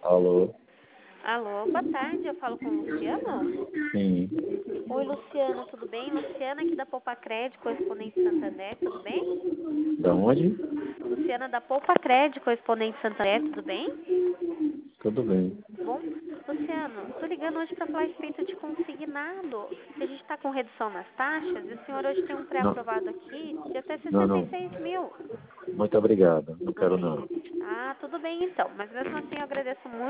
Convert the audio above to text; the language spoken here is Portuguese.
Alô? Alô, boa tarde, eu falo com o Luciano? Sim. Oi, Luciano, tudo bem? Luciana aqui da Poupa Crédito, correspondente Santander, tudo bem? Da onde? Luciana da Poupa Crédito, correspondente Santander, tudo bem? Tudo bem. Bom, Luciano, tô ligando hoje para falar a respeito de consignado, que a gente está com redução nas taxas e o senhor hoje tem um Não, pré-aprovado aqui de até não. 66 mil. Muito obrigado. Não Não quero tem? não. Ah, tudo bem então, mas mesmo assim eu agradeço muito.